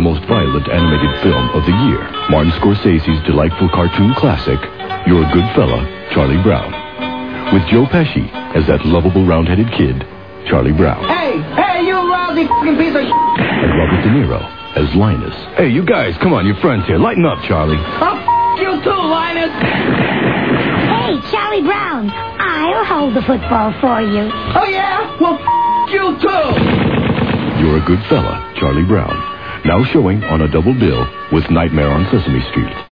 most violent animated film of the year, Martin Scorsese's delightful cartoon classic, You're a Good Fella, Charlie Brown. With Joe Pesci as that lovable round-headed kid, Charlie Brown. Hey, you lousy fucking piece of shit. And Robert De Niro as Linus. Hey, you guys, come on, your friends here. Lighten up, Charlie. Oh, you too, Linus. Hey, Charlie Brown, I'll hold the football for you. Oh, yeah? Well, you too. You're a Good Fella, Charlie Brown. Now showing on a double bill with Nightmare on Sesame Street.